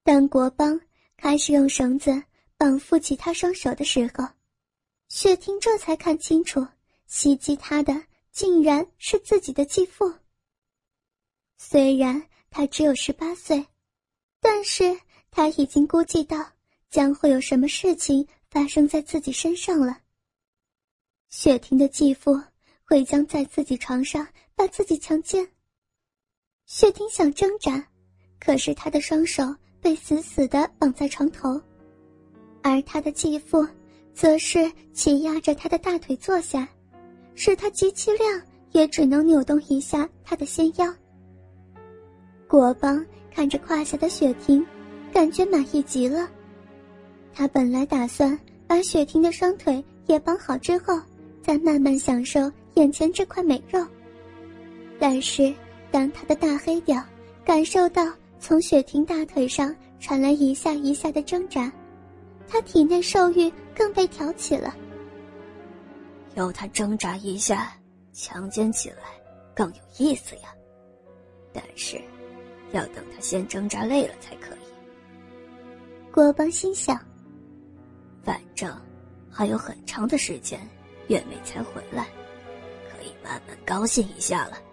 当国邦开始用绳子绑缚起他双手的时候，雪婷这才看清楚，袭击他的竟然是自己的继父。虽然他只有18岁，但是他已经估计到将会有什么事情发生在自己身上了。雪婷的继父会将在自己床上把自己强奸。雪婷想挣扎，可是他的双手被死死地绑在床头，而他的继父则是挤压着他的大腿坐下，使他极其量也只能扭动一下他的纤腰。国邦看着胯下的雪婷，感觉满意极了。他本来打算把雪婷的双腿也绑好之后，再慢慢享受眼前这块美肉。但是当他的大黑屌感受到从雪婷大腿上传来一下一下的挣扎，他体内兽欲更被挑起了。 由他挣扎一下，强奸起来更有意思呀。但是要等他先挣扎累了才可以。 国邦心想， 反正还有很长的时间月妹才回来，可以慢慢高兴一下了。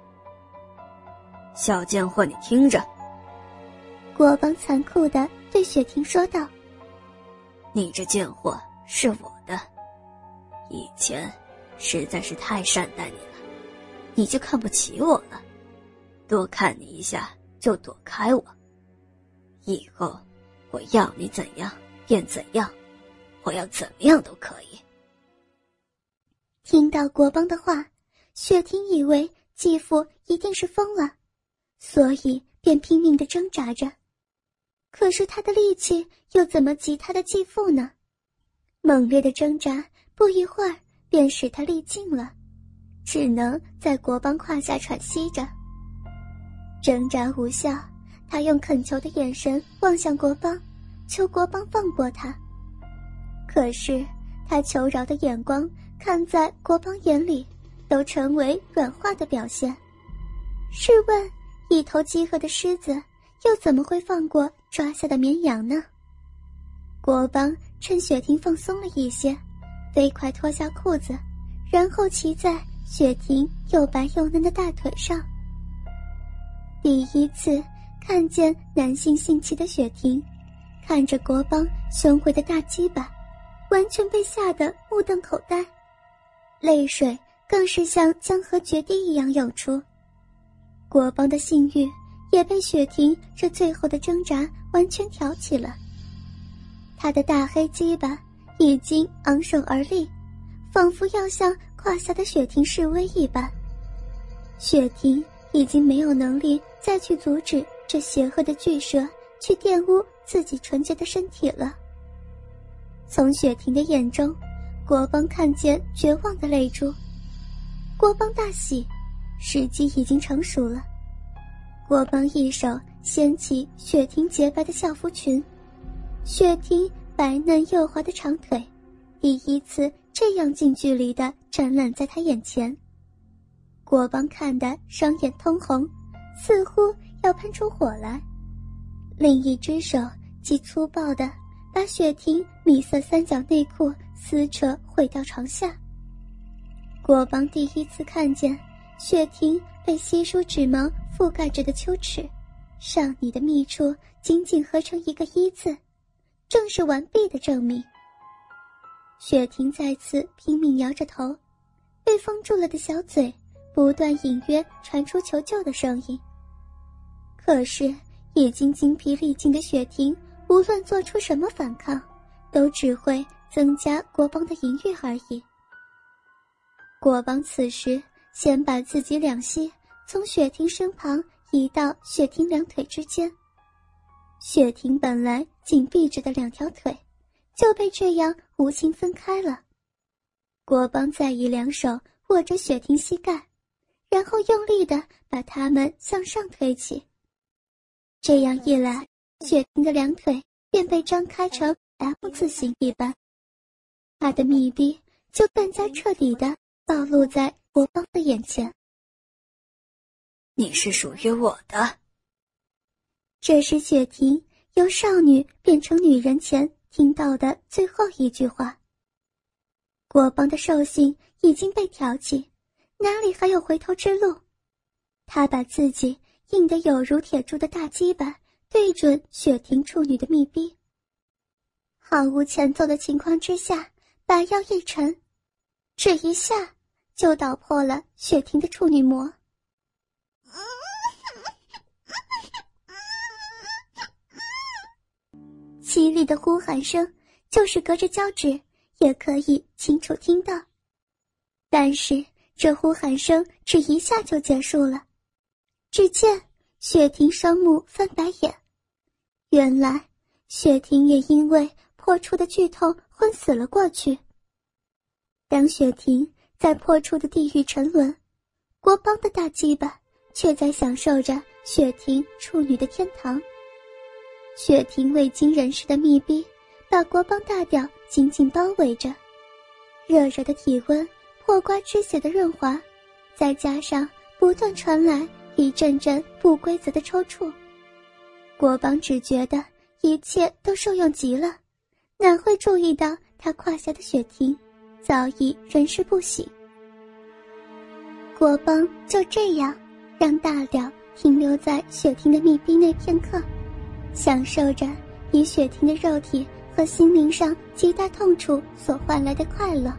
小贱货，你听着， 国邦残酷地对雪婷说道， 你这贱货是我的，以前实在是太善待你了，你就看不起我了，多看你一下就躲开我，以后我要你怎样便怎样，我要怎么样都可以。 听到国邦的话，雪婷以为继父一定是疯了，所以便拼命地挣扎着。可是他的力气又怎么及他的继父呢？猛烈的挣扎不一会儿便使他力尽了，只能在国邦胯下喘息着。挣扎无效，他用恳求的眼神望向国邦，求国邦放过他。可是他求饶的眼光看在国邦眼里都成为软化的表现。试问一头饥饿的狮子又怎么会放过抓下的绵羊呢？国邦趁雪婷放松了一些，飞快脱下裤子，然后骑在雪婷又白又嫩的大腿上。第一次看见男性性器的雪婷，看着国邦雄伟的大鸡巴，完全被吓得目瞪口呆，泪水更是像江河决堤一样涌出。国邦的性欲也被雪婷这最后的挣扎完全挑起了。他的大黑鸡巴已经昂首而立，仿佛要向胯下的雪婷示威一般。雪婷已经没有能力再去阻止这邪恶的巨蛇去玷污自己纯洁的身体了。从雪婷的眼中，国邦看见绝望的泪珠。国邦大喜，时机已经成熟了。国邦一手掀起雪婷洁白的校服裙，雪婷白嫩幼滑的长腿第一次这样近距离地展览在他眼前。国邦看得双眼通红，似乎要喷出火来，另一只手极粗暴地把雪婷米色三角内裤撕扯毁到床下。国邦第一次看见雪婷被稀疏脂毛覆盖着的秋齿，上你的密处紧紧合成一个一字，正是完毕的证明。雪婷再次拼命摇着头，被封住了的小嘴不断隐约传出求救的声音。可是已经精疲力尽的雪婷无论做出什么反抗，都只会增加国邦的淫欲而已。国邦此时先把自己两膝从雪婷身旁移到雪婷两腿之间，雪婷本来紧闭着的两条腿就被这样无情分开了。国邦再以两手握着雪婷膝盖，然后用力地把它们向上推起。这样一来，雪婷的两腿便被张开成 M 字形一般，她的密闭就更加彻底地暴露在国邦的眼前。 你是属于我的。 这时雪婷由少女变成女人前听到的最后一句话。国邦的兽性已经被挑起，哪里还有回头之路？他把自己硬得有如铁铸的大鸡巴对准雪婷处女的密逼，毫无前奏的情况之下，把腰一沉，只一下就捣破了雪婷的处女膜。凄厉的呼喊声，就是隔着胶纸也可以清楚听到。但是这呼喊声只一下就结束了。只见雪婷双目翻白眼，原来雪婷也因为破处的剧痛昏死了过去。当雪婷在破处的地狱沉沦，国邦的大鸡巴却在享受着雪婷处女的天堂。雪婷未经人事的密逼把国邦大屌紧紧包围着，热热的体温，破瓜之血的润滑，再加上不断传来一阵阵不规则的抽搐，国邦只觉得一切都受用极了，哪会注意到他胯下的雪婷早已人事不省。国邦就这样让大屌停留在雪婷的密逼内片刻，享受着以雪婷的肉体和心灵上极大痛楚所换来的快乐。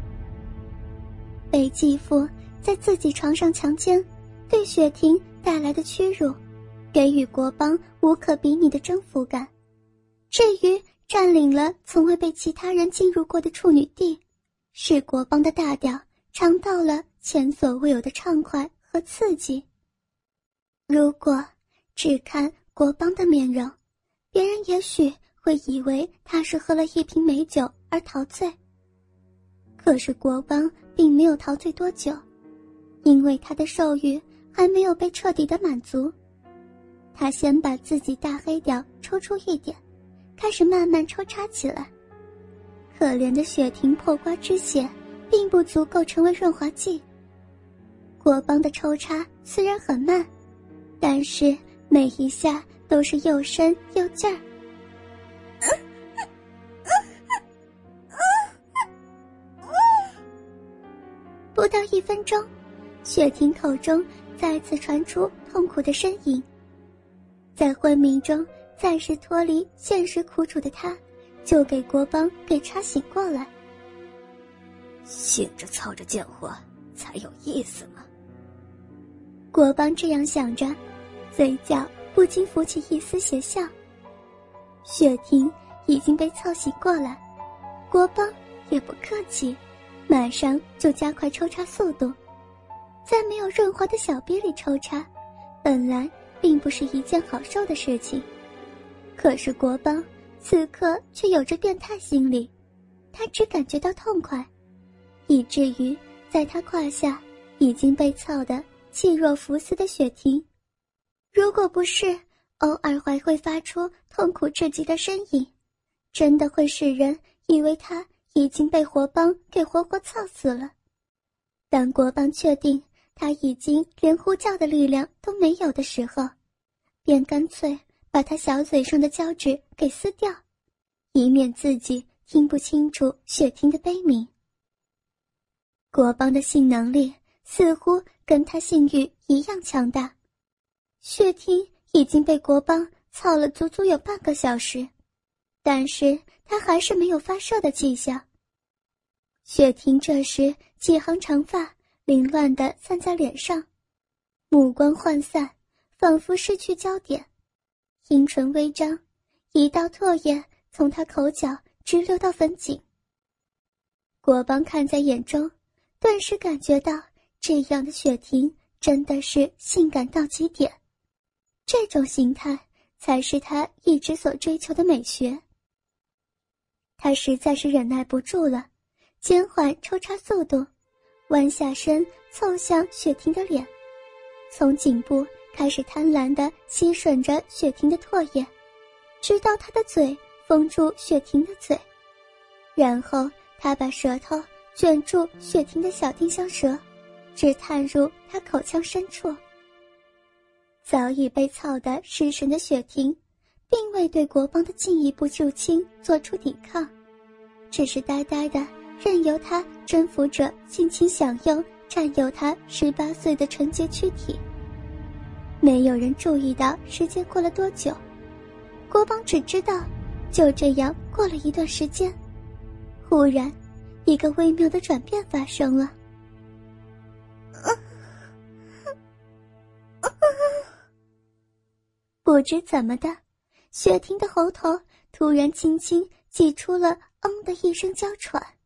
被继父在自己床上强奸，对雪婷带来的屈辱，给予国邦无可比拟的征服感。至于占领了从未被其他人进入过的处女地，使国邦的大屌尝到了前所未有的畅快和刺激。如果只看国邦的面容，别人也许会以为他是喝了一瓶美酒而陶醉。可是国邦并没有陶醉多久，因为他的兽欲还没有被彻底的满足。他先把自己大黑屌抽出一点，开始慢慢抽插起来。可怜的雪婷破瓜之血并不足够成为润滑剂。国邦的抽插虽然很慢，但是每一下都是又深又劲儿。不到1分钟，雪婷口中再次传出痛苦的呻吟。在昏迷中暂时脱离现实苦楚的他，就给国邦给插醒过来。 醒着操着贱货才有意思吗？ 国邦这样想着，嘴角不禁浮起一丝邪笑。雪婷已经被操醒过来，国邦也不客气，马上就加快抽插速度。在没有润滑的小逼里抽插，本来并不是一件好受的事情。可是国邦此刻却有着变态心理，他只感觉到痛快，以至于在他胯下已经被操得气若浮丝的雪婷，如果不是偶尔还会发出痛苦至极的呻吟，真的会使人以为他已经被国邦给活活操死了。当国邦确定他已经连呼叫的力量都没有的时候，便干脆把他小嘴上的胶纸给撕掉，以免自己听不清楚雪婷的悲鸣。国邦的性能力似乎跟他性欲一样强大，雪婷已经被国邦操了足足有半个小时，但是他还是没有发射的迹象。雪婷这时几行长发凌乱地散在脸上，目光涣散，仿佛失去焦点，阴唇微张，一道唾液从他口角直流到粉颈。国邦看在眼中，顿时感觉到这样的雪婷真的是性感到极点，这种形态才是他一直所追求的美学。他实在是忍耐不住了，减缓抽插速度，弯下身凑向雪婷的脸，从颈部开始贪婪地吸吮着雪婷的唾液，直到他的嘴封住雪婷的嘴，然后他把舌头卷住雪婷的小丁香舌，直探入她口腔深处。早已被操得失神的雪婷并未对国邦的进一步入侵做出抵抗，只是呆呆地任由他征服者尽情享用占有他18岁的纯洁躯体。没有人注意到时间过了多久，国邦只知道就这样过了一段时间，忽然一个微妙的转变发生了。不知怎么的，雪婷的喉头突然轻轻挤出了“嗯”的一声娇喘。